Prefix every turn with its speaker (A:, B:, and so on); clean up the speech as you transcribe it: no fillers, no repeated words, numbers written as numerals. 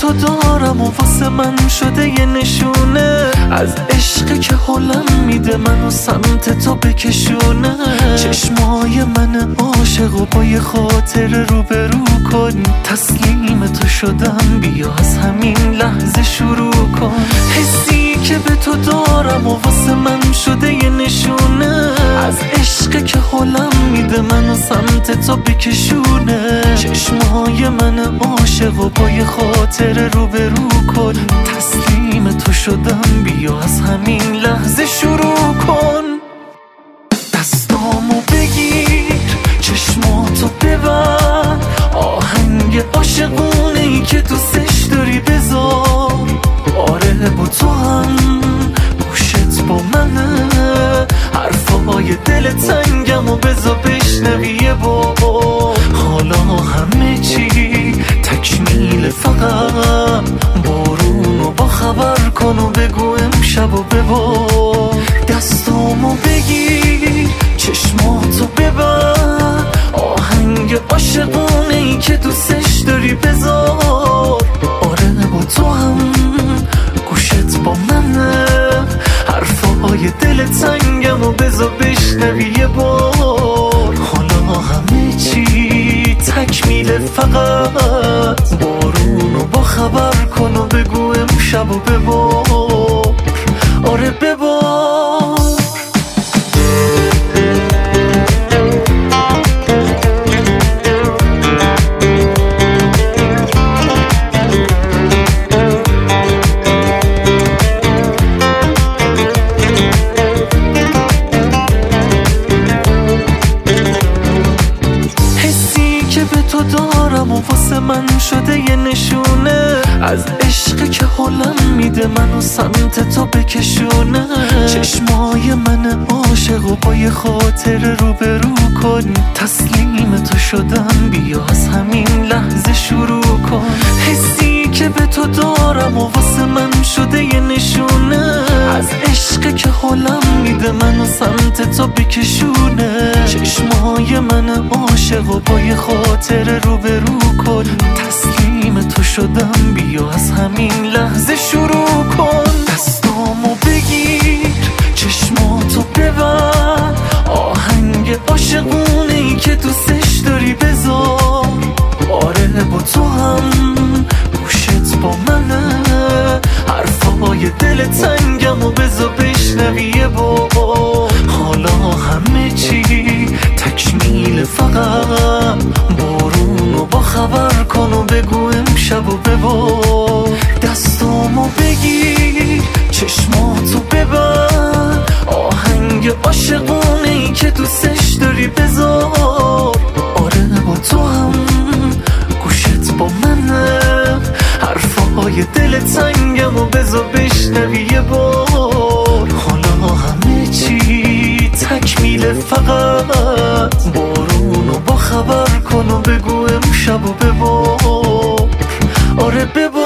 A: تو دارم و واسه من شده یه نشونه از عشق که حالم میده منو سمت تو بکشونه. چشمای من عاشق و با یه خاطر روبرو کن، تسلیم تو شدم بیا از همین لحظه شروع کن. حسی که به تو دارم و واسه من شده یه نشونه از عشق که حالم میده منو سمت تو بکشونه. چشمای من عاشق و با یه خاطر روبرو کن، تسلیم تو شدم بیا از همین لحظه شروع کن. دستامو بگیر چشماتو ببر، آهنگ عاشقونه ای که دوستش داری بذار. آره با تو هم گوشت با منه، حرفای دل تنگم و بذار بشنوی یه بار. حالا همه چی تکمیل، فقط بارونو با خبر کن و بگو امشب و ببار. دستامو بگیر چشماتو ببر، آهنگ عاشقونه ای که دوستش داری بذار. آره با تو هم گوشت با منه، حرفای دل تنگم و بذار بشنوی یه بار. حالا همه چی تکمیل، فقط بارونو با خبر کن و بگو امشب و ببار. آره ببار. دارم و واسه من شده یه نشونه از عشق که حالم میده منو سمت تو بکشونه. چشمای من عاشق و با یه خاطر روبرو کن، تسلیم تو شدم بیا از همین لحظه شروع کن. حسی که به تو دارم و واسه من شده یه نشونه از عشق که حالم میده منو سمت تو بکشونه. چشمای من عاشق و با یه خاطر روبرو کن، تسلیم تو شدم بیا از همین لحظه شروع کن. دستامو بگیر چشماتو ببر، آهنگ عاشقونه ای که دوستش داری بذار. آره با تو هم گوشت با منه، حرفای دل تنگم و بذار بشنوی یه بار. حالا همه چی تکمیل، فقط بارونو با خبر کن و بگو امشب و ببار. دستامو بگیر چشماتو ببر، آهنگ عاشقونه ای که دوستش داری بذار. آره با تو هم گوشت با منه، حرفای دل تنگم و بذار بشنوی یه بار. حالا همه چی تکمیل، فقط بارونو با خبر کن و بگو امشب و ببار. آره ببار.